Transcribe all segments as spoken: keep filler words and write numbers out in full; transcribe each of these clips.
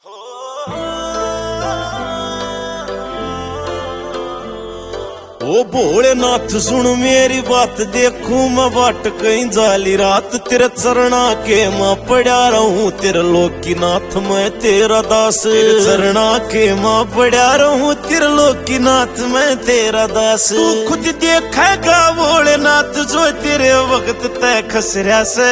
ओ भोलेनाथ सुन मेरी बात, देखूं मैं बाट कहीं जाली रात, तेरे चरणा के मां पड़ा रहूं, तेरे लोकीनाथ मैं तेरा दास। तेरे चरणा के मां पड़ा रहूं, तेरे लोकीनाथ मैं तेरा दास। तू खुद देखेगा भोलेनाथ जो तेरे वक्त तय खसरा से,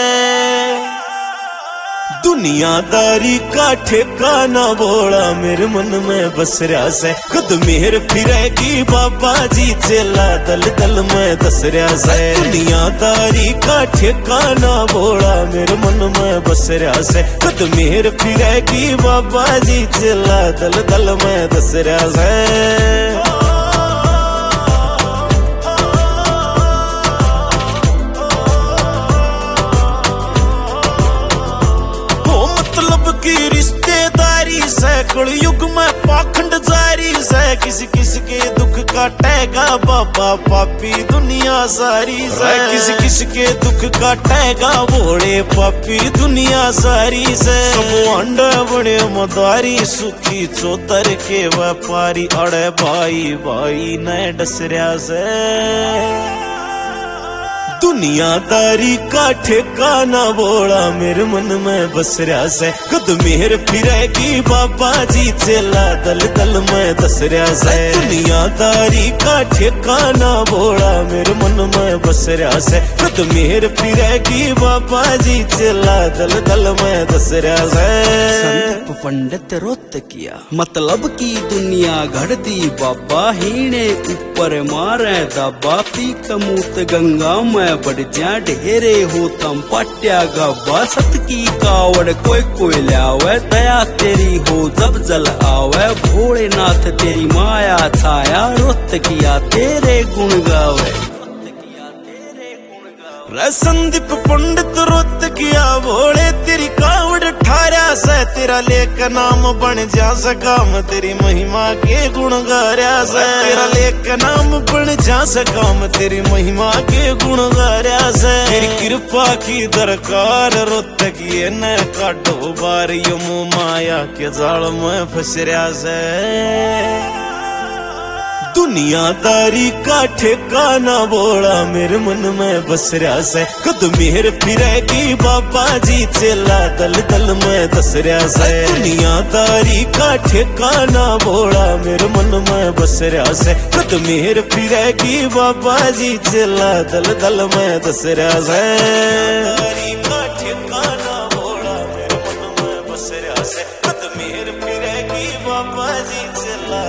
दुनियादारी का ठिकाना बोला मेरे मन में बस रहा से। खुद मेहर फिरेगी बाबा जी चेला दल दल में दस रहा से। दुनियादारी का ठिकाना बोला मेरे मन में बस रहा से। खुद मेहर फिरेगी बाबा जी चेला दल दल में दस रहा से। की रिश्तेदारी से कल युग में पाखंड जारी से, किसी किसी के दुख काटेगा बाबा पापी दुनिया सारी से। किसी किसी के दुख काटेगा भोले पापी दुनिया सारी से। सब अंडे बड़े मदारी सुखी चौतर के व्यापारी, अड़े भाई भाई न डसरिया से। दुनियादारी का ठिकाना बोला मेरे मन में बस रहा से। खुद मेहर फिरेगी बाबा जी चेला दल दल में दस रहा से। दुनियादारी का ठिकाना बोला मेरे मन में बस रहा से। खुद मेहर फिरेगी बाबा जी चेला दल दल में दस रहा से। संत पंडित रोत किया मतलब की दुनिया घड़ती, बाबा हीने ऊपर मारे दबा, पी कमूत गंगा में बढ़ जा ढेरे हो तम पट्या गब्बा। सत की कावड़ कोई कोई लावे, दया तेरी हो जब जल आवे, भोलेनाथ तेरी माया छाया, रोत किया तेरे गुण गावे। संदीप पंडित रोत किया भोले तेरी कावड़ ठारा से। तेरा लेख नाम बन जा सकाम, तेरी महिमा के गुण गारा से। तेरा लेख नाम बन जा सकाम, तेरी महिमा के गुण गारा से। तेरी कृपा की दरकार रोत किए न काटो बार, यमु माया के जाल में फसरिया से। दुनियादारी का ठिकाना बोला मेरे मन में बस रहा से। खुद मेहर फिरेगी बाबा जी चेला दल दल में दस रहा से। दुनियादारी का ठिकाना बोला मेरे मन में बस रहा से। खुद मेहर फिरेगी बाबा जी चेला दल दल में दस रहा से। दुनियादारी का ठिकाना बोला मेरे मन में बस रहा से। खुद मेहर फिरेगी बाबा जी चेला